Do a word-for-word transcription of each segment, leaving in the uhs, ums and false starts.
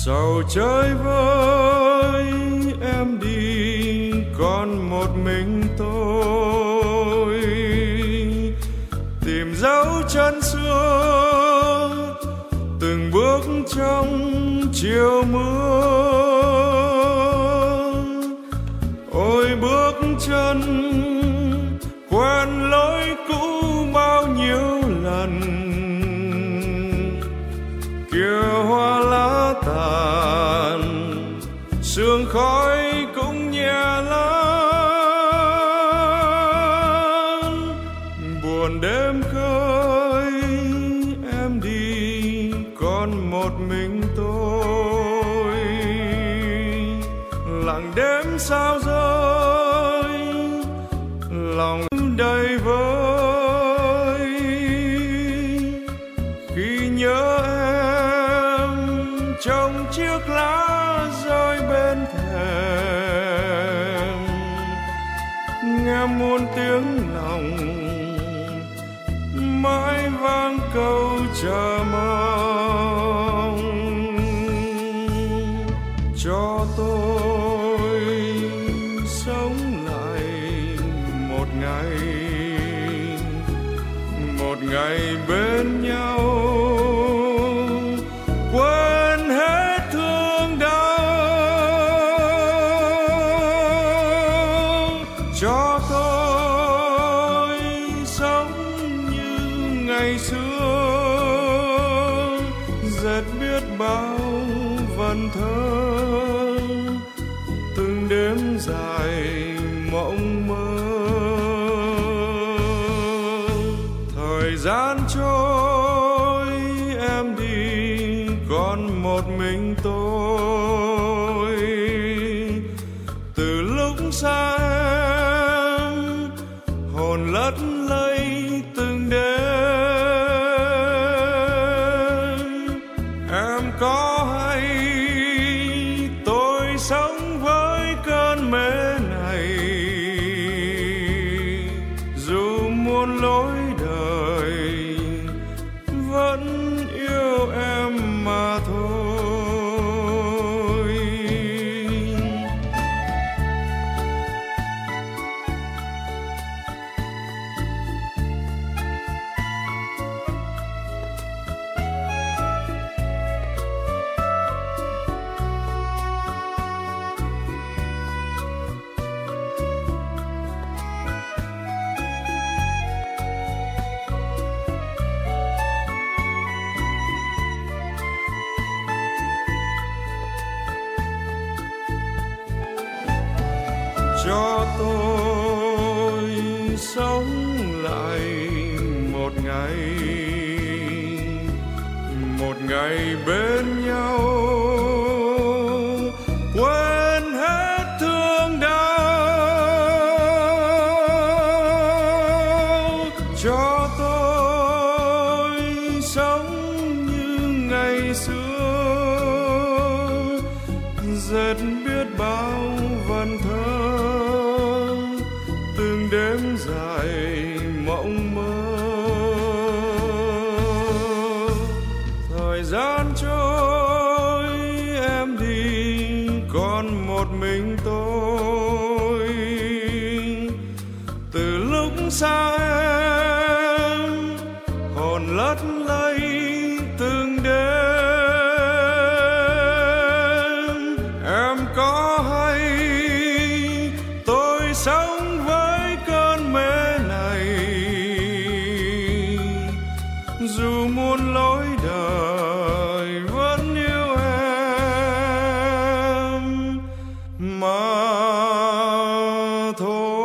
Sầu chơi với em đi, còn một mình tôi tìm dấu chân xưa, từng bước trong chiều mưa. Ôi bước chân quen lối cũ bao nhiêu lần, kia hoa lá tàn, sương khói cũng nhẹ lắm. Buồn đêm khơi em đi, còn một mình tôi. Lặng đêm sao rơi, lòng đầy vơi khi nhớ em trong chiếc lá rơi bên thềm. Nghe muôn tiếng lòng mãi vang câu chờ mong, cho tôi sống lại một ngày, một ngày bên nhau, quên hết thương đau. Cho tôi sống như ngày xưa, rất biết bao vần thơ, từng đêm dài mộng mơ. Thời gian trôi em đi, còn một mình tôi. Từ lúc xa em, hồn lất lây từng đêm. Em có hay tôi sống với cơn mê này, dù muôn lối đời vẫn yêu em mà thôi. Cho tôi sống lại một ngày, một ngày bên nhau, quên hết thương đau. Cho tôi sống như ngày xưa, rất biết bao vần thơ, từng đêm dài mộng mơ. Thời gian trôi em đi, còn một mình tôi. Từ lúc xa em, hồn lất lây từng đêm. Em có hay tôi sống với cơn mê này, dù muôn lối đời vẫn yêu em mà thôi.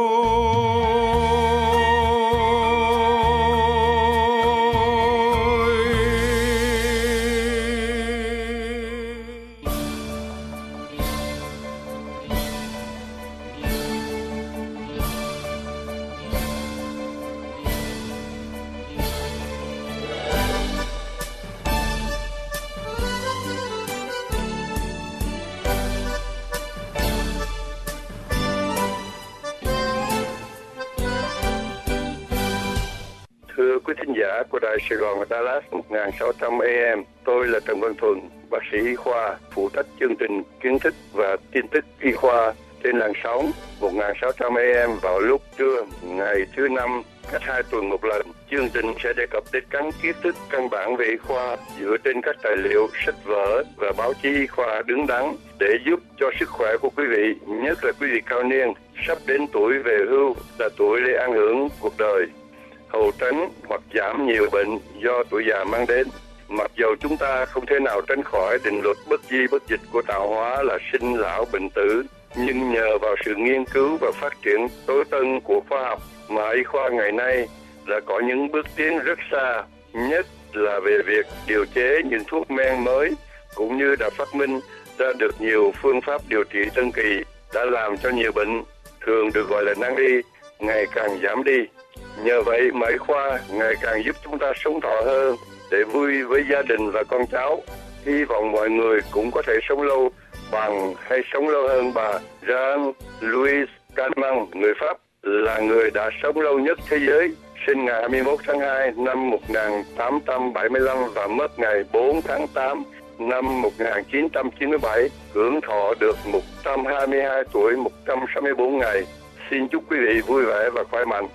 Thưa quý thính giả của Đài Sài Gòn và Dallas một nghìn sáu trăm A M, tôi là Trần Văn Thuần bác sĩ y khoa phụ trách chương trình kiến thức và tin tức y khoa trên làn sóng một nghìn sáu trăm A M vào lúc trưa ngày thứ năm cách hai tuần một lần. Chương trình sẽ đề cập đến các kiến thức căn bản về y khoa dựa trên các tài liệu, sách vở và báo chí y khoa đứng đắn để giúp cho sức khỏe của quý vị, nhất là quý vị cao niên sắp đến tuổi về hưu, là tuổi để ảnh hưởng cuộc đời, hầu tránh hoặc giảm nhiều bệnh do tuổi già mang đến. Mặc dầu chúng ta không thể nào tránh khỏi định luật bất di bất dịch của tạo hóa là sinh lão bệnh tử, nhưng nhờ vào sự nghiên cứu và phát triển tối tân của khoa học mà y khoa ngày nay là có những bước tiến rất xa, nhất là về việc điều chế những thuốc men mới, cũng như đã phát minh ra được nhiều phương pháp điều trị tân kỳ đã làm cho nhiều bệnh thường được gọi là nan y ngày càng giảm đi. Nhờ vậy mà y khoa ngày càng giúp chúng ta sống thọ hơn để vui với gia đình và con cháu. Hy vọng mọi người cũng có thể sống lâu bằng hay sống lâu hơn bà Jean-Louis Calment, người Pháp, là người đã sống lâu nhất thế giới, sinh ngày hai mươi mốt tháng hai năm một nghìn tám trăm bảy mươi lăm và mất ngày bốn tháng tám năm một nghìn chín trăm chín mươi bảy, hưởng thọ được một trăm hai mươi hai tuổi một trăm sáu mươi tư ngày. Xin chúc quý vị vui vẻ và khỏe mạnh.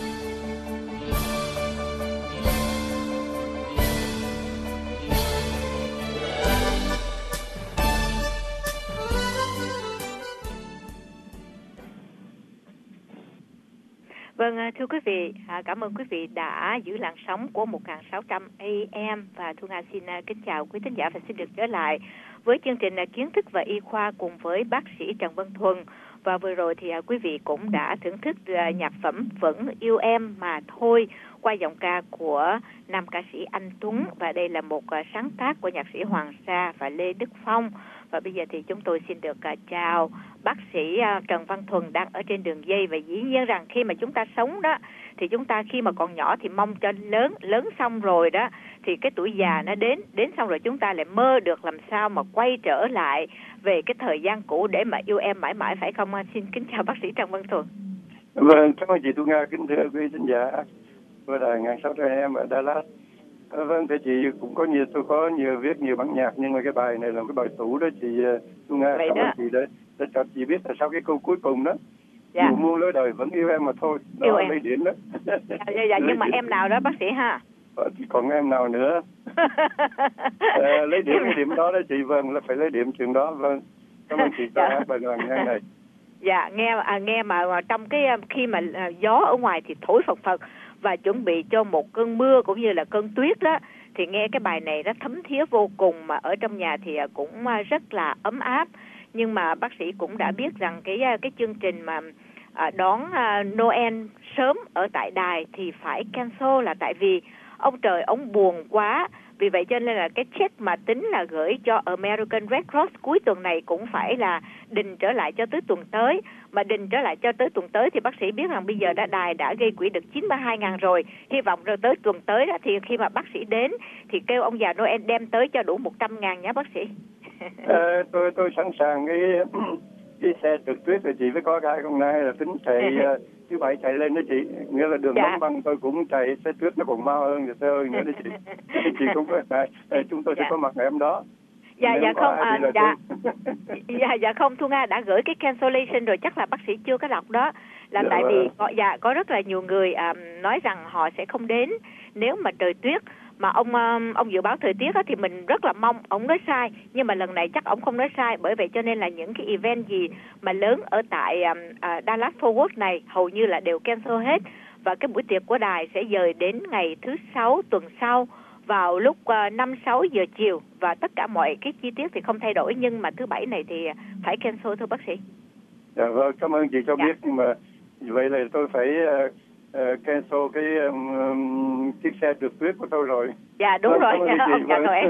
Vâng, thưa quý vị, cảm ơn quý vị đã giữ làn sóng của một nghìn sáu trăm A M và Thu Nga xin kính chào quý thính giả và xin được trở lại với chương trình kiến thức và y khoa cùng với bác sĩ Trần Văn Thuần. Và vừa rồi thì quý vị cũng đã thưởng thức nhạc phẩm Vẫn Yêu Em Mà Thôi qua giọng ca của nam ca sĩ Anh Tuấn, và đây là một sáng tác của nhạc sĩ Hoàng Sa và Lê Đức Phong. Và bây giờ thì chúng tôi xin được chào bác sĩ Trần Văn Thuần đang ở trên đường dây. Và dĩ nhiên rằng khi mà chúng ta sống đó thì chúng ta khi mà còn nhỏ thì mong cho lớn, lớn xong rồi đó thì cái tuổi già nó đến, đến xong rồi chúng ta lại mơ được làm sao mà quay trở lại về cái thời gian cũ để mà yêu em mãi mãi, phải không? Xin kính chào bác sĩ Trần Văn Thuần. Vâng, cảm ơn chị Thu Nga, kính thưa quý thính giả của đài một nghìn sáu trăm A M ở Dallas. À, vâng, thì chị cũng có nhiều, tôi có nhiều viết nhiều bản nhạc, nhưng mà cái bài này là cái bài tủ đó chị Thu Nga. Vậy cảm đó. ơn chị đấy, để cho chị biết là sau cái câu cuối cùng đó, dạ. dù muôn lối đời vẫn yêu em mà thôi, đó yêu là em. lấy điểm đó. dạ, dạ, dạ, nhưng mà em nào đó bác sĩ ha? Ờ, thì còn em nào nữa? à, lấy điểm cái điểm đó đó chị. Vâng, là phải lấy điểm chuyện đó. Vâng, cảm ơn chị cho hát bài đoàn nhạc này. Dạ, nghe à, nghe mà, mà trong cái khi mà à, gió ở ngoài thì thổi phật phật và chuẩn bị cho một cơn mưa cũng như là cơn tuyết đó, thì nghe cái bài này nó thấm thía vô cùng, mà ở trong nhà thì cũng rất là ấm áp. Nhưng mà bác sĩ cũng đã biết rằng cái cái chương trình mà à, đón à, Noel sớm ở tại đài thì phải cancel, là tại vì ông trời ông buồn quá. Vì vậy cho nên là cái check mà tính là gửi cho American Red Cross cuối tuần này cũng phải là đình trở lại cho tới tuần tới. Mà đình trở lại cho tới tuần tới thì bác sĩ biết rằng bây giờ đã đài đã gây quỹ được chín mươi hai ngàn rồi. Hy vọng rồi tới tuần tới đó, thì khi mà bác sĩ đến thì kêu ông già Noel đem tới cho đủ một trăm ngàn nhé bác sĩ. à, tôi tôi sẵn sàng cái cái xe trượt tuyết rồi chị, với có cái hôm nay là tính chạy uh, thứ bảy chạy lên đó chị, nghĩa là đường dạ. đóng băng tôi cũng chạy, xe tuyết nó còn mau hơn xe hơi nữa đó chị. Chị không có ngại, chúng tôi dạ. sẽ có mặt ngày hôm đó. Dạ Nếu dạ không à, dạ. dạ dạ không, Thu Nga đã gửi cái cancellation rồi, chắc là bác sĩ chưa có đọc đó, là dạ, tại vì có, dạ có rất là nhiều người à, nói rằng họ sẽ không đến nếu mà trời tuyết. Mà ông ông dự báo thời tiết á, thì mình rất là mong ông nói sai, nhưng mà lần này chắc ông không nói sai. Bởi vậy cho nên là những cái event gì mà lớn ở tại um, uh, Dallas Fort Worth này hầu như là đều cancel hết. Và cái buổi tiệc của đài sẽ dời đến ngày thứ sáu tuần sau vào lúc uh, năm sáu giờ chiều, và tất cả mọi cái chi tiết thì không thay đổi, nhưng mà thứ bảy này thì phải cancel thưa bác sĩ. Dạ vâng, cảm ơn chị cho dạ. biết, nhưng mà vậy là tôi phải uh... Uh, cancel cái um, um, chiếc xe trượt tuyết của tôi rồi. Dạ đúng vâng, rồi, ông chào em.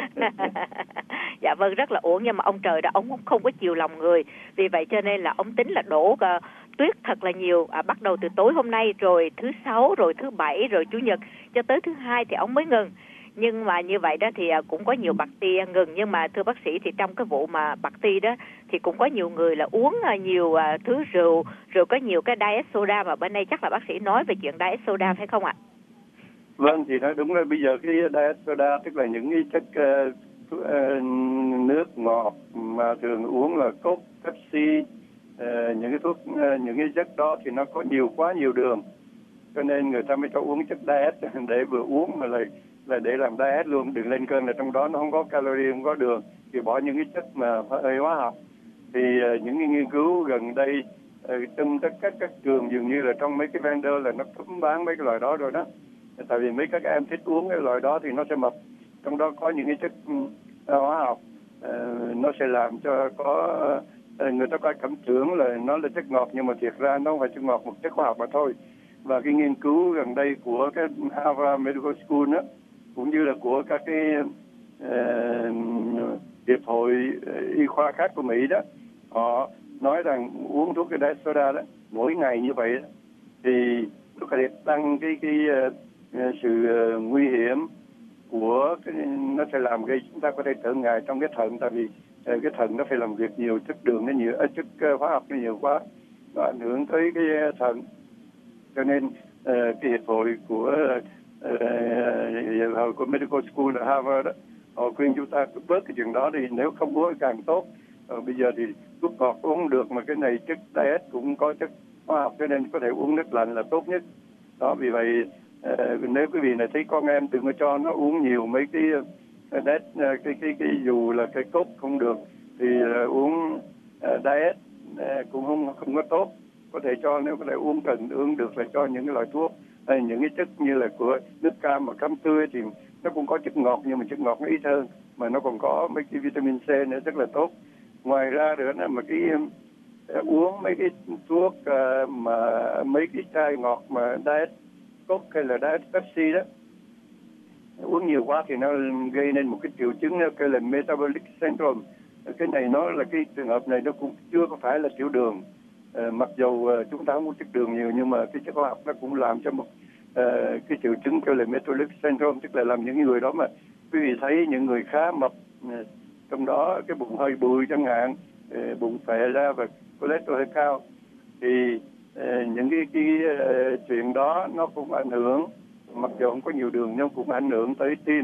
Dạ vâng, rất là uổng, nhưng mà ông trời đã ông không có chiều lòng người. Vì vậy cho nên là ông tính là đổ uh, tuyết thật là nhiều, à, bắt đầu từ tối hôm nay, rồi thứ sáu, rồi thứ bảy, rồi chủ nhật, cho tới thứ hai thì ông mới ngừng. Nhưng mà như vậy đó thì cũng có nhiều bạc ti ngừng. Nhưng mà thưa bác sĩ, thì trong cái vụ mà bạc ti đó thì cũng có nhiều người là uống nhiều thứ rượu, rồi có nhiều cái diet soda, mà bên đây chắc là bác sĩ nói về chuyện diet soda phải không ạ? Vâng, thì nói đúng là bây giờ cái diet soda tức là những cái chất uh, uh, nước ngọt mà thường uống là Coke, Pepsi, uh, những cái thuốc uh, những cái chất đó thì nó có nhiều quá nhiều đường, cho nên người ta mới cho uống chất diet để vừa uống mà lại là để làm diet luôn, đừng lên cân, là trong đó nó không có calorie, không có đường, thì bỏ những cái chất mà hơi hóa học. Thì uh, những cái nghiên cứu gần đây uh, trong tất cả các trường dường như là trong mấy cái vendor là nó cấm bán mấy cái loại đó rồi đó, tại vì mấy các em thích uống cái loại đó thì nó sẽ mập, trong đó có những cái chất uh, hóa học, uh, nó sẽ làm cho có uh, người ta coi cảm tưởng là nó là chất ngọt, nhưng mà thiệt ra nó không phải chất ngọt, một chất hóa học mà thôi. Và cái nghiên cứu gần đây của cái Harvard Medical School đó, cũng như là của các cái uh, hiệp hội y khoa khác của Mỹ đó, họ nói rằng uống thuốc cái diet soda đó mỗi ngày như vậy đó, thì nó có thể tăng cái cái uh, sự uh, nguy hiểm của cái, nó sẽ làm gây chúng ta có thể trở ngại trong cái thận, tại vì uh, cái thận nó phải làm việc nhiều, chất đường nó nhiều, uh, chất uh, hóa học nó nhiều quá, nó ảnh hưởng tới cái uh, thận. Cho nên uh, cái hiệp hội của uh, hiệp hội của Medical School ở Harvard đó, họ khuyên chúng ta bớt cái chuyện đó đi, nếu không uống càng tốt. Uh, bây giờ thì thuốc ngọt uống được, mà cái này chất diet cũng có chất hóa học, cho nên có thể uống nước lạnh là tốt nhất. Đó, vì vậy uh, nếu quý vị này thấy con em đừng có cho nó uống nhiều mấy cái uh, diet, uh, cái cái cái dù là cái cốc không được thì uh, uống uh, diet uh, cũng không không có tốt. Có thể cho, nếu có thể uống cần uống được là cho những cái loại thuốc hay những cái chất như là của nước cam mà cam tươi thì nó cũng có chất ngọt, nhưng mà chất ngọt nó ít hơn, mà nó còn có mấy cái vitamin C nữa rất là tốt. Ngoài ra nữa là mà cái uh, uống mấy cái thuốc uh, mà mấy cái chai ngọt mà diet Coke hay là diet Pepsi đó, uống nhiều quá thì nó gây nên một cái triệu chứng nó kêu là metabolic syndrome. Cái này nó là cái trường hợp này nó cũng chưa có phải là tiểu đường. Uh, mặc dù uh, chúng ta không có chất đường nhiều, nhưng mà cái chất hóa học nó cũng làm cho một uh, cái triệu chứng kêu là metabolic syndrome, tức là làm những người đó mà quý vị thấy những người khá mập, uh, trong đó cái bụng hơi bự chẳng hạn, uh, bụng phệ ra và cholesterol hơi cao, thì uh, những cái, cái uh, chuyện đó nó cũng ảnh hưởng, mặc dù không có nhiều đường nhưng cũng ảnh hưởng tới tim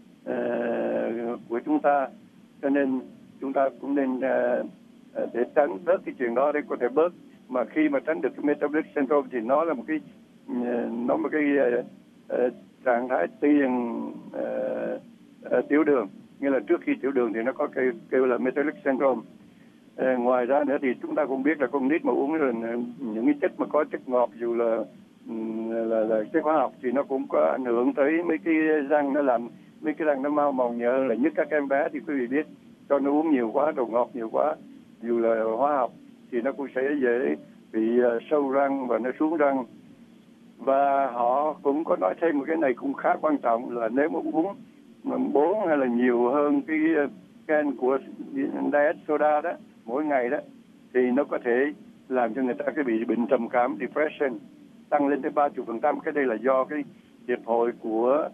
uh, của chúng ta. Cho nên chúng ta cũng nên uh, để tránh bớt cái chuyện đó để có thể bớt, mà khi mà tránh được cái metabolic syndrome thì nó là một cái nó một cái uh, trạng thái tiền uh, uh, tiểu đường, nghĩa là trước khi tiểu đường thì nó có cái kêu là metabolic syndrome. Uh, ngoài ra nữa thì chúng ta cũng biết là con nít mà uống là những cái chất mà có chất ngọt, dù là là, là chất hóa học, thì nó cũng có ảnh hưởng tới mấy cái răng, nó làm mấy cái răng nó mau màu nhợ hơn, là nhất các em bé thì quý vị biết cho nó uống nhiều quá, đồ ngọt nhiều quá, dù là hóa học, thì nó cũng sẽ dễ bị uh, sâu răng và nó xuống răng. Và họ cũng có nói thêm một cái này cũng khá quan trọng, là nếu mà uống bốn hay là nhiều hơn cái uh, can của diet soda đó mỗi ngày đó, thì nó có thể làm cho người ta cái bị bệnh trầm cảm, depression, tăng lên tới ba mươi phần trăm. Cái đây là do cái hiệp hội của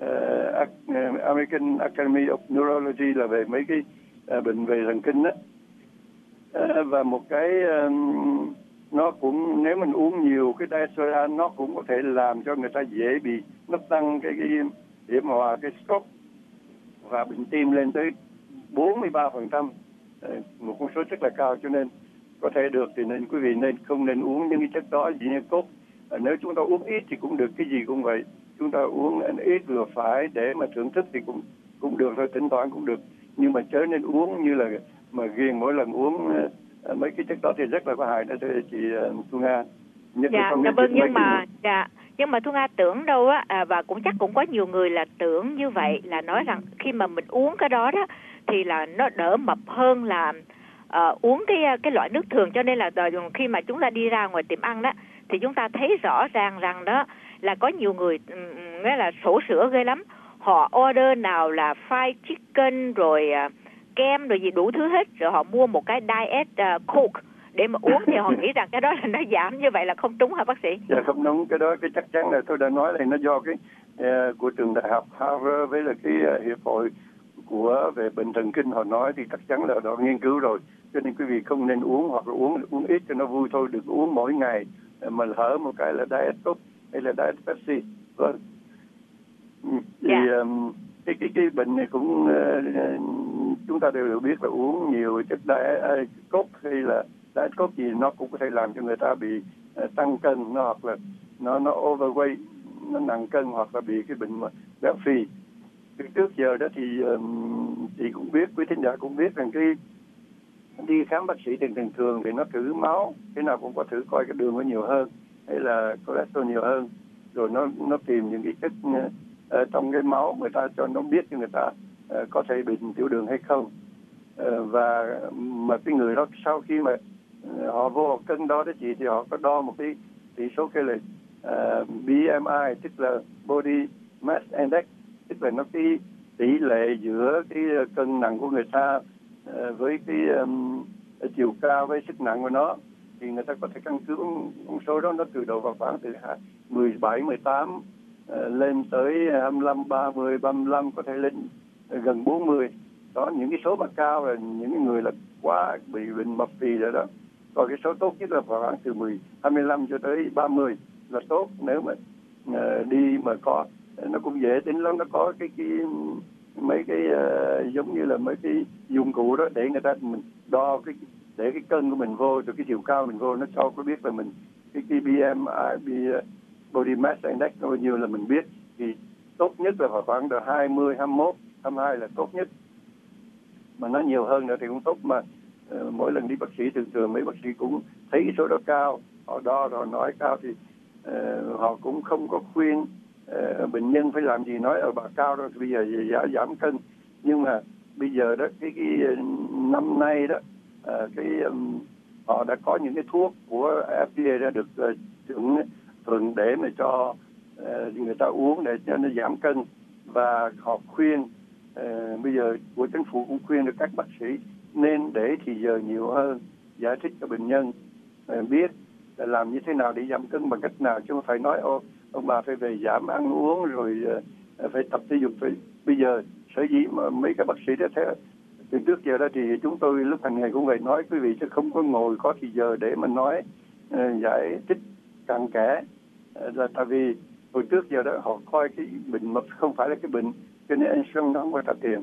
uh, American Academy of Neurology, là về mấy cái uh, bệnh về thần kinh đó. Uh, và một cái uh, nó cũng, nếu mình uống nhiều cái diet soda, nó cũng có thể làm cho người ta dễ bị, nó tăng cái, cái hiểm họa cái stroke và bệnh tim lên tới bốn mươi ba phần trăm, uh, một con số rất là cao. Cho nên có thể được thì nên quý vị nên không nên uống những cái chất đó, chỉ như cốc. Uh, nếu chúng ta uống ít thì cũng được, cái gì cũng vậy, chúng ta uống ít vừa phải để mà thưởng thức thì cũng cũng được thôi, thỉnh thoảng cũng được, nhưng mà chớ nên uống như là mà ghiền mỗi lần uống uh, mấy cái chất đó thì rất là có hại đó chị uh, Thu Nga. Nhất dạ, dạ vâng, nhưng mà dạ, nhưng mà Thu Nga tưởng đâu á, à, và cũng chắc cũng có nhiều người là tưởng như vậy, là nói rằng khi mà mình uống cái đó đó thì là nó đỡ mập hơn là uh, uống cái cái loại nước thường. Cho nên là khi mà chúng ta đi ra ngoài tiệm ăn đó thì chúng ta thấy rõ ràng rằng đó là có nhiều người nghĩa là sổ sữa ghê lắm, họ order nào là fried chicken rồi uh, kem rồi gì đủ thứ hết, rồi họ mua một cái diet uh, coke để mà uống, thì họ nghĩ rằng cái đó là nó giảm, như vậy là không đúng hả bác sĩ? Dạ không đúng, cái đó cái chắc chắn là tôi đã nói là nó do cái uh, của trường đại học Harvard với là cái uh, hiệp hội của về bệnh thần kinh họ nói, thì chắc chắn là họ nghiên cứu rồi. Cho nên quý vị không nên uống, hoặc là uống uống ít cho nó vui thôi, đừng uống mỗi ngày mà hở một cái là diet coke hay là diet Pepsi. Vâng. Thì dạ. um, cái cái cái bệnh này cũng uh, chúng ta đều biết là uống nhiều chất đá cốt hay là đá cốt gì nó cũng có thể làm cho người ta bị uh, tăng cân, nó hoặc là nó nó overweight, nó nặng cân, hoặc là bị cái bệnh béo phì. Trước giờ đó thì um, chị cũng biết, quý thính giả cũng biết rằng cái đi khám bác sĩ thường thường thường thì nó thử máu, thế nào cũng có thử coi cái đường có nhiều hơn hay là cholesterol nhiều hơn, rồi nó nó tìm những cái chất uh, trong cái máu người ta cho nó biết cho người ta uh, có thể bị tiểu đường hay không. Uh, và mà cái người đó sau khi mà uh, họ vô cân đo đó chị, thì họ có đo một cái tỷ số cái là uh, B M I, tức là Body Mass Index, tức là nó cái tỷ lệ giữa cái cân nặng của người ta uh, với cái um, chiều cao với sức nặng của nó, thì người ta có thể căn cứ con số đó, nó từ đầu vào khoảng từ mười bảy, mười tám uh, lên tới hai mươi lăm, ba mươi, ba mươi lăm, có thể lên gần bốn mươi. Đó, những cái số mà cao là những người là quá bị bệnh mập phì rồi đó. Còn cái số tốt nhất là khoảng từ mười, hai mươi lăm cho tới ba mươi là tốt. Nếu mà uh, đi mà có, nó cũng dễ tính lắm, nó có cái cái mấy cái uh, giống như là mấy cái dụng cụ đó để người ta mình đo cái để cái cân của mình vô, rồi cái chiều cao mình vô, nó cho có biết là mình cái, cái B M I, Body Mass Index nó bao nhiêu là mình biết. Thì tốt nhất là khoảng từ hai mươi, hai mươi mốt, hai mươi hai là tốt nhất, mà nó nhiều hơn nữa thì cũng tốt. Mà uh, mỗi lần đi bác sĩ thường thường mấy bác sĩ cũng thấy cái số đó cao, họ đo rồi nói cao thì uh, họ cũng không có khuyên uh, bệnh nhân phải làm gì, nói ở bà cao rồi thì bây giờ giảm, giảm cân. Nhưng mà bây giờ đó cái, cái năm nay đó uh, cái um, họ đã có những cái thuốc của F D A đã được uh, chuẩn thuận để mà cho uh, người ta uống để cho nó giảm cân. Và họ khuyên uh, bây giờ của chính phủ cũng khuyên được các bác sĩ nên để thì giờ nhiều hơn, giải thích cho bệnh nhân uh, biết là làm như thế nào để giảm cân bằng cách nào, chứ không phải nói ô ông bà phải về giảm ăn uống rồi uh, phải tập thể dục. Phải bây giờ sở dĩ mà mấy các bác sĩ đó thế từ trước giờ đó thì chúng tôi lúc hàng ngày cũng vậy nói quý vị, chứ không có ngồi có thì giờ để mà nói uh, giải thích cặn kẽ, uh, là tại vì hồi trước giờ đó họ coi cái bệnh mập không phải là cái bệnh, cho nên anh Xuân nó không có trả tiền.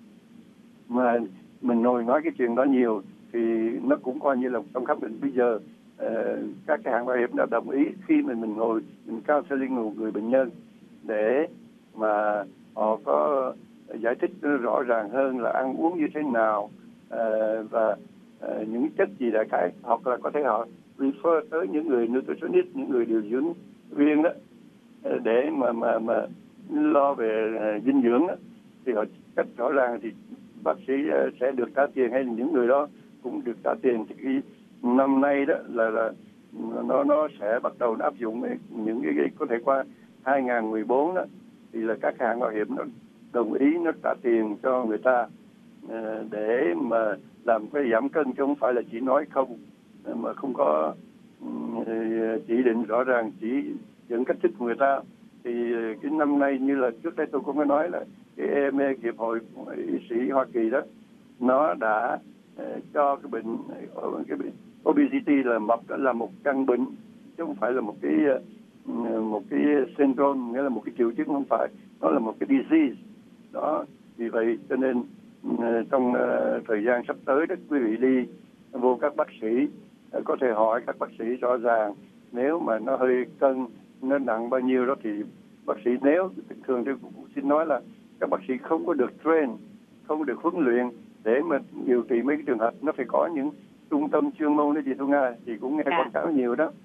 Mà mình ngồi nói cái chuyện đó nhiều thì nó cũng coi như là trong khám bệnh. Bây giờ uh, các cái hãng bảo hiểm đã đồng ý khi mình mình ngồi mình counseling một người bệnh nhân để mà họ có giải thích rõ ràng hơn là ăn uống như thế nào, uh, và uh, những chất gì đại khái, hoặc là có thể họ refer tới những người nutritionist, những người điều dưỡng viên đó uh, để mà mà mà lo về uh, dinh dưỡng đó. Thì họ cách rõ ràng thì bác sĩ uh, sẽ được trả tiền, hay là những người đó cũng được trả tiền. Thì cái năm nay đó là là nó nó sẽ bắt đầu áp dụng những cái, cái có thể qua hai không một bốn đó, thì là các hãng bảo hiểm nó đồng ý nó trả tiền cho người ta uh, để mà làm cái giảm cân, chứ không phải là chỉ nói không uh, mà không có uh, chỉ định rõ ràng, chỉ dẫn cách thức của người ta. Thì uh, cái năm nay như là trước đây tôi cũng có nói là cái E M A, hiệp hội y sĩ Hoa Kỳ đó, nó đã uh, cho cái bệnh uh, cái bệnh obesity là mập là một căn bệnh, chứ không phải là một cái uh, một cái syndrome, nghĩa là một cái triệu chứng, không phải, nó là một cái disease đó. Vì vậy cho nên uh, trong uh, thời gian sắp tới đó, quý vị đi vô các bác sĩ uh, có thể hỏi các bác sĩ rõ ràng. Nếu mà nó hơi cân, nó nặng bao nhiêu đó thì bác sĩ, nếu thường thì cũng xin nói là các bác sĩ không có được train, không có được huấn luyện để mà điều trị mấy cái trường hợp. Nó phải có những trung tâm chuyên môn đó chị Thu Nga, thì cũng nghe à. quảng cáo nhiều đó.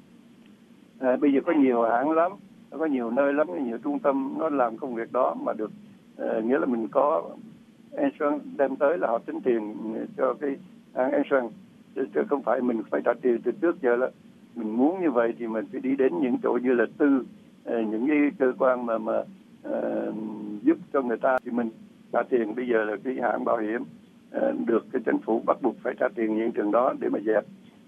À, bây giờ có nhiều hãng lắm, có nhiều nơi lắm, nhiều trung tâm nó làm công việc đó mà được, uh, nghĩa là mình có insurance đem tới là họ tính tiền cho cái hãng insurance, chứ, chứ không phải mình phải trả tiền. Từ trước giờ là mình muốn như vậy thì mình phải đi đến những chỗ như là tư, uh, những cái cơ quan mà mà uh, giúp cho người ta thì mình trả tiền. Bây giờ là cái hãng bảo hiểm uh, được cái chính phủ bắt buộc phải trả tiền những trường đó để mà dẹp,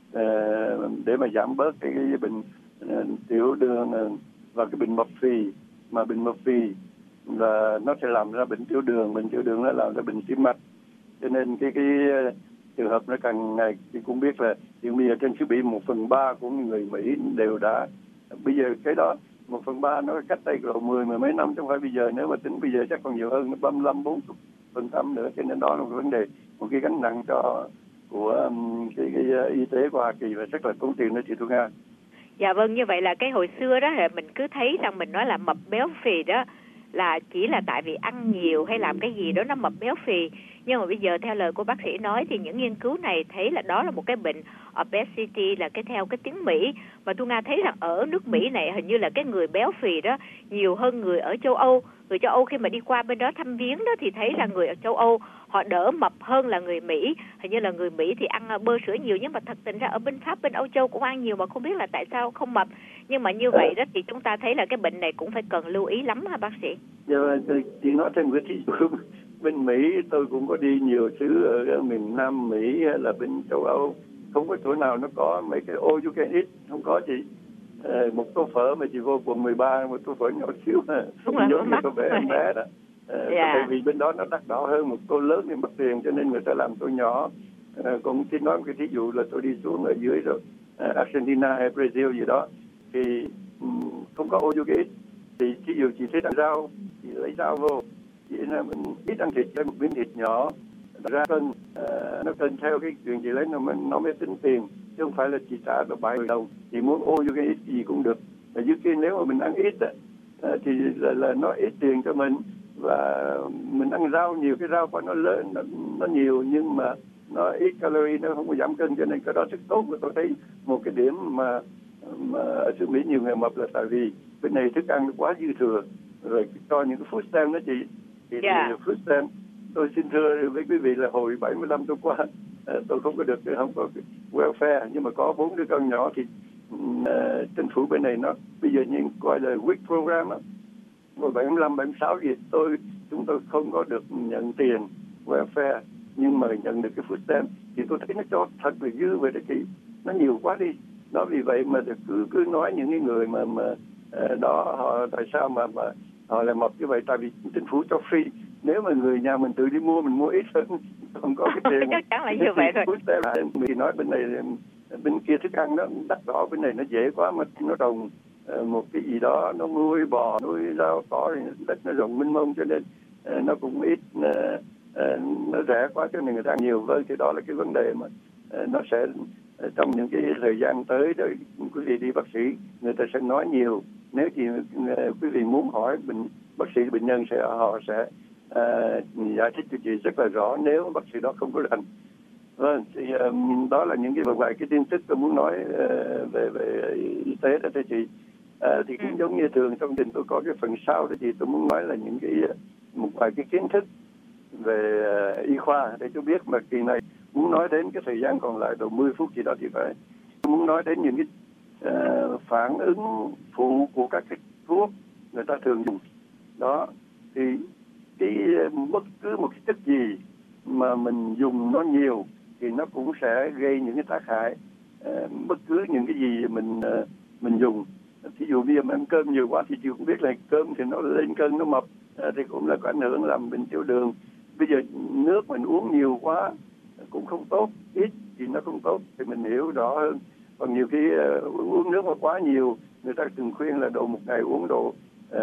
uh, để mà giảm bớt cái, cái bệnh uh, tiểu đường uh, và cái bệnh mập phì. Mà bệnh mập phì là nó sẽ làm ra bệnh tiểu đường, bệnh tiểu đường nó làm ra bệnh tim mạch. Cho nên cái cái trường hợp nó càng ngày thì cũng biết là hiện bây giờ trên xứ Mỹ một phần ba của người Mỹ đều đã, bây giờ cái đó một phần ba nó cách đây độ mười mười mấy năm, chứ không phải bây giờ. Nếu mà tính bây giờ chắc còn nhiều hơn, ba mươi lăm bốn mươi phần trăm nữa. Cho nên đó là một vấn đề, một cái gánh nặng cho của um, cái, cái, cái y tế của Hoa Kỳ và rất là tốn tiền đó chị Thu Nga. Dạ vâng, như vậy là cái hồi xưa đó mình cứ thấy rằng mình nói là mập béo phì đó là chỉ là tại vì ăn nhiều hay làm cái gì đó nó mập béo phì. Nhưng mà bây giờ theo lời của bác sĩ nói thì những nghiên cứu này thấy là đó là một cái bệnh obesity, là cái theo cái tiếng Mỹ. Mà Thu Nga thấy rằng ở nước Mỹ này hình như là cái người béo phì đó nhiều hơn người ở châu Âu. Người châu Âu khi mà đi qua bên đó thăm viếng đó thì thấy rằng người ở châu Âu họ đỡ mập hơn là người Mỹ. Hình như là người Mỹ thì ăn bơ sữa nhiều, nhưng mà thật tình ra ở bên Pháp, bên Âu Châu cũng ăn nhiều mà không biết là tại sao không mập. Nhưng mà như vậy đó thì chúng ta thấy là cái bệnh này cũng phải cần lưu ý lắm hả bác sĩ? Dạ, chị nói thêm cái thí dụ bên Mỹ, tôi cũng có đi nhiều xứ ở miền Nam Mỹ hay là bên châu Âu, không có chỗ nào nó có mấy cái all you can eat, không có chị. À, một tô phở mà chị vô quận mười ba, một tô phở nhỏ xíu đúng rồi, giống như tô bé em bé đó. À, dạ. Tại vì bên đó nó đắt đỏ hơn, một tô lớn thì mất tiền, cho nên người ta làm tô nhỏ. À, còn xin nói một cái thí dụ là tôi đi xuống ở dưới rồi à, Argentina hay Brazil gì đó thì um, không có all you can eat. Thì ví dụ chị thấy ăn rau, chị lấy rau vô, chị là mình ít ăn thịt, lấy một miếng thịt nhỏ ra cân, uh, nó cân theo cái chuyện chị lấy nó mới nó mới tính tiền, chứ không phải là chị trả được bảy mươi đồng. Chị muốn ô vô cái ít gì cũng được. Và dưới kia nếu mà mình ăn ít á, uh, thì là, là nó ít tiền cho mình, và mình ăn rau nhiều, cái rau của nó lớn, nó, nó nhiều nhưng mà nó ít calorie, nó không có giảm cân, cho nên cái đó rất tốt. Và tôi thấy một cái điểm mà mà ở xứ Mỹ nhiều người mập là tại vì bên này thức ăn nó quá dư thừa, rồi cho những cái food stamp đó chị. Thì, yeah. thì food stamp, tôi xin thưa với quý vị là hồi bảy mươi lăm tôi qua, tôi không có được, không có welfare, nhưng mà có bốn đứa con nhỏ thì uh, chính phủ bên này nó bây giờ như gọi là W I C program á. Hồi bảy mươi lăm, bảy mươi sáu gì tôi chúng tôi không có được nhận tiền welfare, nhưng mà nhận được cái food stamp thì tôi thấy nó cho thật là dư vậy đó chị, nó nhiều quá đi. Đó vì vậy mà cứ cứ nói những cái người mà mà uh, đó họ tại sao mà mà họ lại mập như vậy, tại vì chính phủ cho free. Nếu mà người nhà mình tự đi mua, mình mua ít hơn, không có cái tiền. Chắc chắn là như vậy rồi. Mình nói bên này, bên kia thức ăn nó đắt đỏ, bên này nó dễ quá mà nó trồng uh, một cái gì đó, nó nuôi bò, nuôi rau cỏ, đất nó rộng mênh mông, cho nên uh, nó cũng ít, uh, uh, nó rẻ quá cho nên người ta ăn nhiều. Vâng, thì đó là cái vấn đề mà uh, nó sẽ uh, trong những cái thời gian tới đó, quý vị đi bác sĩ người ta sẽ nói nhiều. Nếu chị uh, quý vị muốn hỏi bệnh bác sĩ, bệnh nhân sẽ họ sẽ uh, giải thích cho chị rất là rõ nếu bác sĩ đó không có rành. Vâng, thì um, đó là những cái một vài cái tin tức tôi muốn nói uh, về về y tế đó thưa chị. Uh, thì cũng giống như thường trong trình tôi có cái phần sau đó chị, tôi muốn nói là những cái một vài cái kiến thức về uh, y khoa để cho biết. Mà kỳ này muốn nói đến cái thời gian còn lại độ mười phút gì đó thì phải muốn nói đến những cái uh, phản ứng phụ của các cái thuốc người ta thường dùng đó. Thì cái bất cứ một cái chất gì mà mình dùng nó nhiều thì nó cũng sẽ gây những cái tác hại. Uh, bất cứ những cái gì mình uh, mình dùng, ví dụ bây giờ mà ăn cơm nhiều quá thì chị cũng biết là cơm thì nó lên cân, nó mập, uh, thì cũng là có ảnh hưởng làm bệnh tiểu đường. Bây giờ nước mình uống nhiều quá cũng không tốt, ít thì nó không tốt, thì mình hiểu rõ hơn. Còn nhiều khi uh, uống nước mà quá nhiều, người ta từng khuyên là độ một ngày uống độ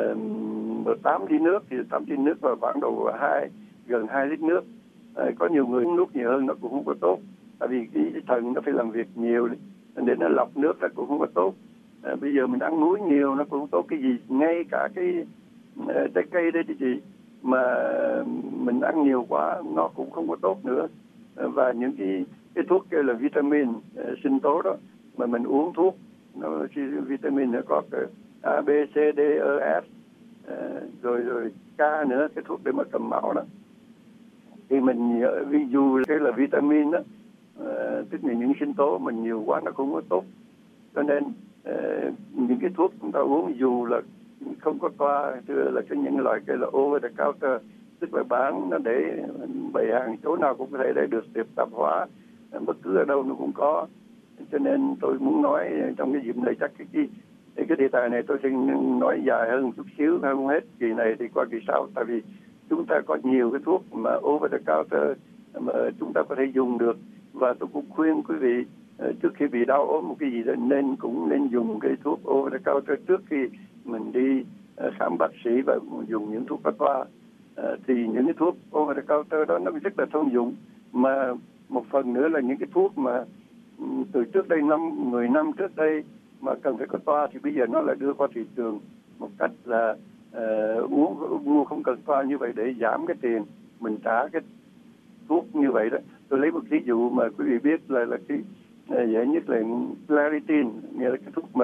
uh, tám ly nước, thì tám ly nước vào khoảng độ hai gần hai lít nước. Uh, có nhiều người uống nước nhiều hơn nó cũng không có tốt, tại vì cái thận nó phải làm việc nhiều để nó lọc nước, nó cũng không có tốt. À, bây giờ mình ăn muối nhiều nó cũng không tốt. Cái gì ngay cả cái uh, trái cây đây thì chị, mà mình ăn nhiều quá nó cũng không có tốt nữa. À, và những cái cái thuốc kêu là vitamin uh, sinh tố đó, mà mình uống thuốc nó vitamin nó có cái A, B, C, D, E, F, uh, rồi rồi K nữa, cái thuốc để mà cầm máu đó. Thì mình ví dụ cái là vitamin đó, uh, tức là những sinh tố mình nhiều quá nó không có tốt. Cho nên uh, những cái thuốc chúng ta uống dù là không có toa, thưa là cái những loại cái là over the counter, tức là bán nó để bày hàng chỗ nào cũng có thể để được tiệm tạp hóa, bất cứ ở đâu nó cũng có. Cho nên tôi muốn nói trong cái dịp này chắc cái cái cái đề tài này tôi xin nói dài hơn một chút xíu, không hết kỳ này thì qua kỳ sau, tại vì chúng ta có nhiều cái thuốc mà over the counter mà chúng ta có thể dùng được. Và tôi cũng khuyên quý vị trước khi bị đau ốm một cái gì đó nên cũng nên dùng cái thuốc over the counter trước khi mình đi uh, khám bác sĩ và dùng những thuốc bách khoa, uh, thì những cái thuốc over the counter đó nó rất là thông dụng. Mà một phần nữa là những cái thuốc mà um, từ trước đây năm mười năm trước đây mà cần phải có toa thì bây giờ nó lại đưa qua thị trường một cách là uh, uống mua không cần toa như vậy để giảm cái tiền mình trả cái thuốc như vậy đó. Tôi lấy một ví dụ mà quý vị biết là là cái uh, dễ nhất là Claritin, nghĩa là cái thuốc mà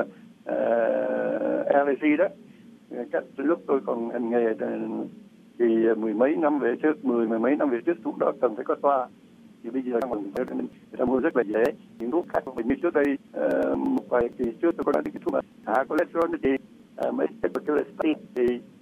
uh, allergy đó. Cách lúc tôi còn hành nghề thì mười mấy năm về trước, mười mười mấy năm về trước thuốc đó cần phải có toa. Thì bây giờ mình người ta mua rất là dễ. Những thuốc khác mình như trước đây uh, một vài kỳ trước tôi có nói đến cái thuốc mà hạ cholesterol thì uh, mấy cái cholesterol thì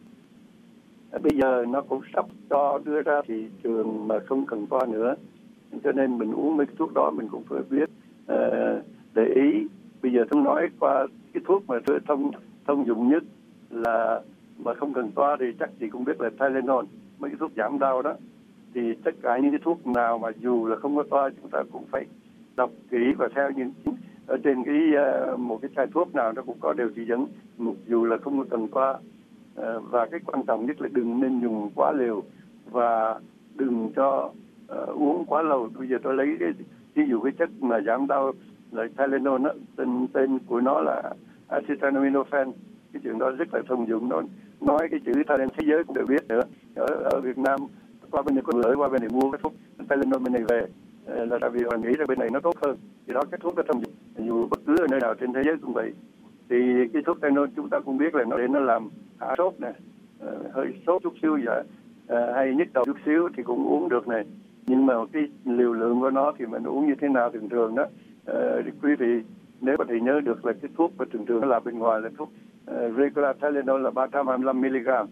uh, bây giờ nó cũng sắp cho đưa ra thị trường mà không cần toa nữa. Cho nên mình uống mấy cái thuốc đó mình cũng phải biết uh, để ý. Bây giờ tôi nói qua cái thuốc mà tôi thông thông dụng nhất là mà không cần toa thì chắc chị cũng biết là Tylenol, mấy cái thuốc giảm đau đó. Thì tất cả những cái thuốc nào mà dù là không có toa chúng ta cũng phải đọc kỹ và theo những ở trên cái uh, một cái chai thuốc nào nó cũng có đều chỉ dẫn dù là không có cần toa. Uh, và cái quan trọng nhất là đừng nên dùng quá liều và đừng cho uh, uống quá lâu. Bây giờ tôi lấy cái ví dụ cái chất mà giảm đau là Tylenol đó, tên tên của nó là acetaminophen. Cái chuyện đó rất là thông dụng, nó nói cái chữ Tylenol thế giới cũng đều biết nữa. Ở ở Việt Nam qua bên này có gửi qua bên này mua cái thuốc Tylenol bên này về là tại vì họ nghĩ là bên này nó tốt hơn. Thì đó cái thuốc đó thông dụng dù bất cứ ở nơi nào trên thế giới cũng vậy. Thì cái thuốc Tylenol chúng ta cũng biết là nó để nó làm hạ sốt nè, hơi sốt chút xíu vậy, hay nhức đầu chút xíu thì cũng uống được này. Nhưng mà cái liều lượng của nó thì mình uống như thế nào thường thường đó. Uh, quý vị nếu có thể nhớ được là cái thuốc mà thường thường nó là bên ngoài là thuốc uh, regular Tylenol là ba trăm hai mươi lăm mi-li-gam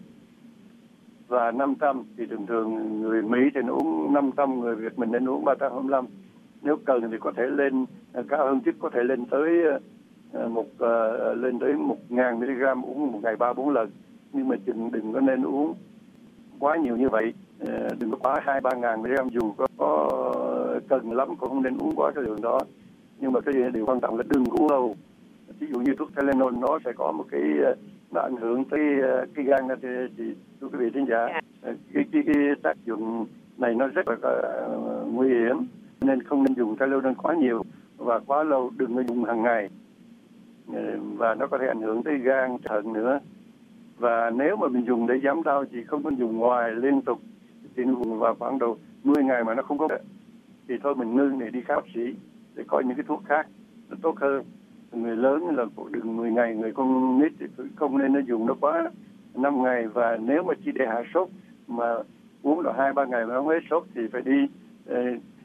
và năm trăm thì thường thường người Mỹ thì nó uống năm trăm, người Việt mình nên uống ba trăm hai mươi lăm. Nếu cần thì có thể lên uh, cao hơn chút, có thể lên tới uh, một uh, lên tới một ngàn mi-li-gam uống một ngày ba bốn lần. Nhưng mà đừng đừng có nên uống quá nhiều như vậy. Uh, đừng có quá hai ba ngàn mi-li-gam, dù có, có cần lắm cũng không nên uống quá cái lượng đó. Nhưng mà cái điều quan trọng là đừng uống lâu. Ví dụ như thuốc Tylenol nó sẽ có một cái nó ảnh hưởng tới cái gan thì, thì thưa quý vị thính giả, cái, cái, cái tác dụng này nó rất là uh, nguy hiểm, nên không nên dùng Tylenol quá nhiều và quá lâu, đừng có dùng hàng ngày. Uh, và nó có thể ảnh hưởng tới gan, thận nữa. Và nếu mà mình dùng để giảm đau thì không nên dùng ngoài liên tục, thì dùng vào khoảng độ mười ngày mà nó không có thì thôi mình ngưng để đi khám bác sĩ để coi những cái thuốc khác nó tốt hơn. Người lớn là đừng mười ngày, người con nít thì không nên nó dùng nó quá năm ngày. Và nếu mà chỉ để hạ sốt mà uống là hai ba ngày mà không hết sốt thì phải đi uh,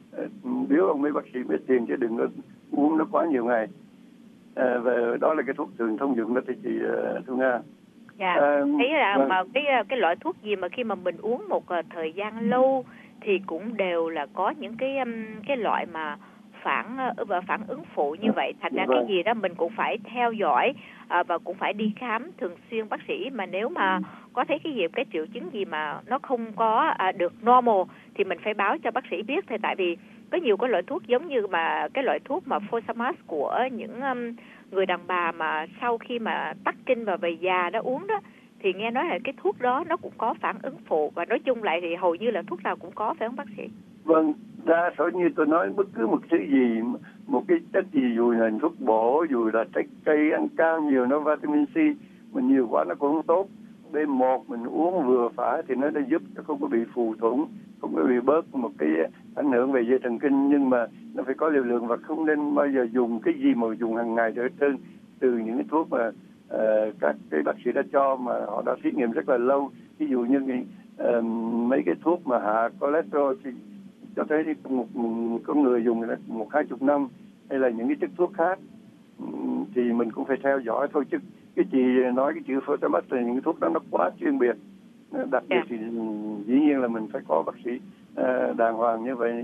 uh, biếu ông mấy bác sĩ biết tiền, chứ đừng có uống nó quá nhiều ngày. Uh, và đó là cái thuốc thường thông dụng đó thì chị uh, Thu Nga. Dạ, uh, thấy là vâng. mà cái cái loại thuốc gì mà khi mà mình uống một uh, thời gian lâu thì cũng đều là có những cái um, cái loại mà phản uh, phản ứng phụ như vậy. Thành ra vâng. cái gì đó mình cũng phải theo dõi uh, và cũng phải đi khám thường xuyên bác sĩ. Mà nếu mà ừ. có thấy cái gì cái triệu chứng gì mà nó không có uh, được normal thì mình phải báo cho bác sĩ biết. Thì tại vì có nhiều cái loại thuốc giống như mà cái loại thuốc mà Fosamax của những um, người đàn bà mà sau khi mà tắc kinh và về già đó uống đó, thì nghe nói là cái thuốc đó nó cũng có phản ứng phụ, và nói chung lại thì hầu như là thuốc nào cũng có, phải không bác sĩ? Vâng, đa số như tôi nói bất cứ một thứ gì, một cái chất gì dù là thuốc bổ, dù là trái cây ăn cao nhiều nó vitamin C, mà nhiều quá nó cũng không tốt. B một mình uống vừa phải thì nó đã giúp cho không có bị phù thủng, không có bị bớt một cái ảnh hưởng về dây thần kinh, nhưng mà nó phải có liều lượng và không nên bao giờ dùng cái gì mà dùng hàng ngày trở trên, từ những cái thuốc mà uh, các cái bác sĩ đã cho mà họ đã thí nghiệm rất là lâu. Ví dụ như cái, uh, mấy cái thuốc mà hạ cholesterol thì cho thấy thì một, một con người dùng là một hai chục năm, hay là những cái chất thuốc khác thì mình cũng phải theo dõi thôi, chứ cái chị nói cái chữ Fosamax là những cái thuốc đó nó quá chuyên biệt, đặc biệt thì dĩ nhiên là mình phải có bác sĩ uh, đàng hoàng như vậy.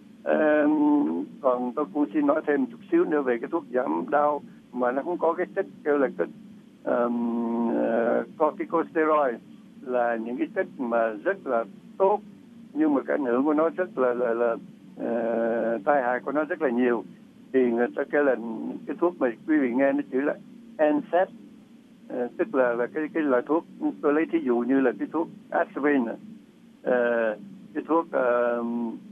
Uh, còn tôi cũng xin nói thêm một chút xíu nữa về cái thuốc giảm đau mà nó không có cái chất kêu là cái um, uh, corticosteroid, là những cái chất mà rất là tốt nhưng mà cái ảnh hưởng của nó rất là là, là uh, tai hại của nó rất là nhiều. Thì người ta kêu là cái thuốc mà quý vị nghe nó chữ là N SAID, à, tức là là cái cái loại thuốc, tôi lấy thí dụ như là cái thuốc aspirin, à, cái thuốc uh,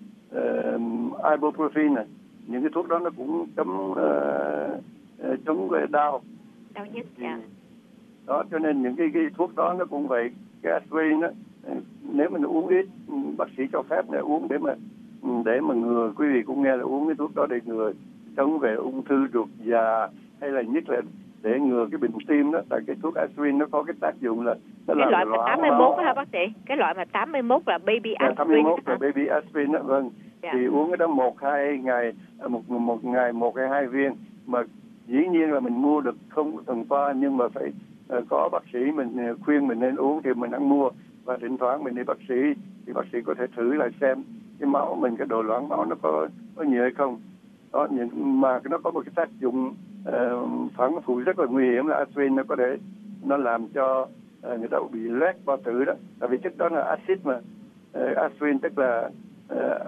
uh, ibuprofen này, những cái thuốc đó nó cũng chống uh, chống đau đau nhức. Dạ. Đó, cho nên những cái, cái thuốc đó nó cũng vậy. Cái aspirin đó, nếu mình uống ít, bác sĩ cho phép để uống để mà để mà ngừa, quý vị cũng nghe là uống cái thuốc đó để ngừa chống về ung thư ruột già, hay là nhất là để ngừa cái bệnh tim đó. Tại cái thuốc aspirin nó có cái tác dụng là nó cái loại mà tám mươi mốt đó hả bác sĩ? Cái loại mà tám mươi mốt là baby aspirin. tám mươi mốt là baby aspirin đó, vâng. Dạ. Thì uống cái đó một hai ngày, một một ngày một hay hai viên, mà dĩ nhiên là mình mua được không tuần qua, nhưng mà phải uh, có bác sĩ mình khuyên mình nên uống thì mình ăn mua, và thỉnh thoảng mình đi bác sĩ thì bác sĩ có thể thử lại xem cái máu mình, cái độ loãng máu nó có có nhiều hay không. Đó, nhưng mà nó có một cái tác dụng uh, phản phụ rất là nguy hiểm là aspirin nó có thể nó làm cho uh, người ta bị loét bao tử đó, tại vì chất đó là axit mà. Uh, aspirin tức là uh,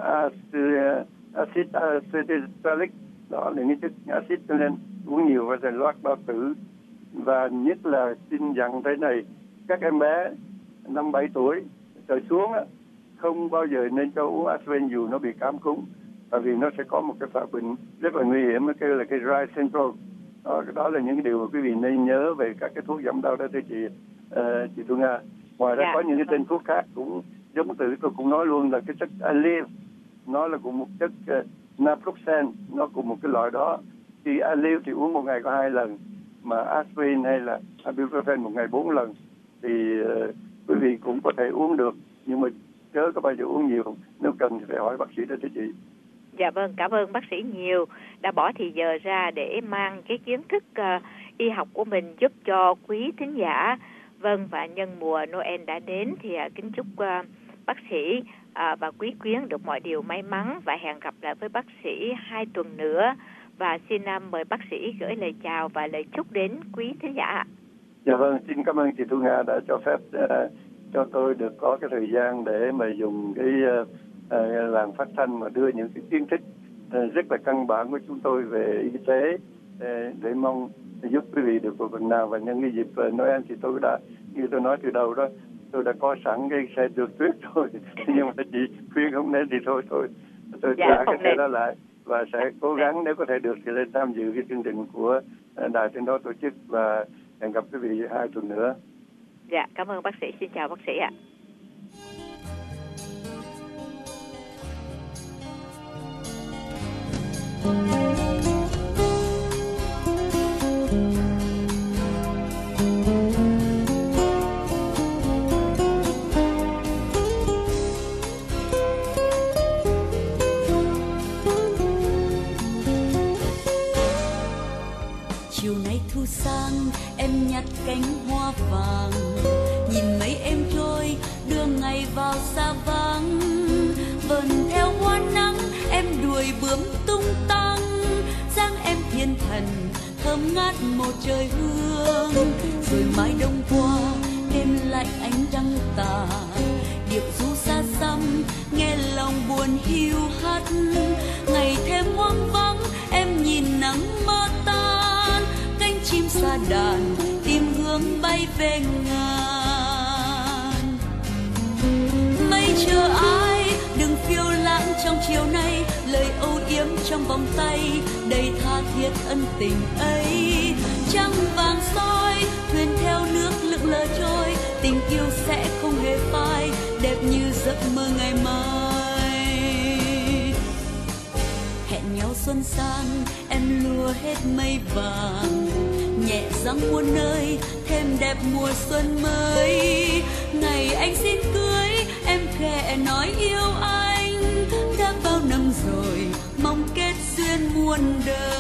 acid acetylsalicylic, đó là những chất axit, cho nên uống nhiều và sẽ loét bao tử. Và nhất là xin dặn thế này, các em bé năm bảy tuổi trở xuống á, không bao giờ nên cho uống aspirin dù nó bị cảm cúm, tại vì nó sẽ có một cái phát bệnh rất là nguy hiểm, nó kêu là cái dry syndrome. Đó, đó là những cái điều mà quý vị nên nhớ về các cái thuốc giảm đau đó thưa chị uh, chị Thu Nga. Ngoài ra yeah. có những cái tên thuốc khác cũng giống từ tôi cũng nói luôn là cái chất Aleve, nó là cũng một chất uh, naproxen, nó cũng một cái loại đó. Thì Aleve thì uống một ngày có hai lần, mà aspirin hay là ibuprofen một ngày bốn lần. Thì uh, quý vị cũng có thể uống được, nhưng mà chớ có bao giờ uống nhiều, nếu cần thì phải hỏi bác sĩ đó thưa chị. Dạ vâng, cảm ơn bác sĩ nhiều đã bỏ thì giờ ra để mang cái kiến thức uh, y học của mình giúp cho quý thính giả. Vâng, và nhân mùa Noel đã đến thì uh, kính chúc uh, bác sĩ uh, và quý quyến được mọi điều may mắn, và hẹn gặp lại với bác sĩ hai tuần nữa. Và xin uh, mời bác sĩ gửi lời chào và lời chúc đến quý thính giả. Dạ vâng, xin cảm ơn chị Thu Nga đã cho phép uh, cho tôi được có cái thời gian để mà dùng cái uh, uh, làn phát thanh mà đưa những cái kiến thức uh, rất là căn bản của chúng tôi về y tế uh, để mong giúp quý vị được một phần nào. Và nhân cái dịp uh, Noel thì tôi đã, như tôi nói từ đầu đó, tôi đã có sẵn cái xe trượt tuyết rồi, nhưng mà chị khuyên không nên thì thôi thôi tôi dạ, trả cái xe đó lại, và sẽ cố gắng nếu có thể được thì lên tham dự cái chương trình của uh, đài trên đó tổ chức, và hẹn gặp quý vị hai tuần nữa. Dạ, cảm ơn bác sĩ. Xin chào bác sĩ ạ. Chiều nay thu sang em nhặt cánh hoa vàng, nhìn mấy em trôi đưa ngày vào xa vắng, vần theo hoa nắng em đuổi bướm tung tăng, dáng em thiên thần thơm ngát một trời hương. Rồi mãi đông qua đêm lạnh ánh trăng tà, điệp ru xa xăm nghe lòng buồn hiu hắt, ngày thêm hoang vắng em nhìn nắng mơ tan, cánh chim xa đàn tìm hướng bay về ngàn. Mây chờ ai đừng phiêu lãng trong chiều nay, lời âu yếm trong vòng tay đầy tha thiết ân tình ấy. Trăng vàng soi thuyền theo nước lững lờ trôi, tình yêu sẽ không hề phai, đẹp như giấc mơ ngày mai. Hẹn nhau xuân sang em lùa hết mây vàng, nhẹ giăng muôn nơi thêm đẹp mùa xuân mới. Ngày anh xin cưới em khẽ nói yêu anh, đã bao năm rồi mong kết duyên muôn đời.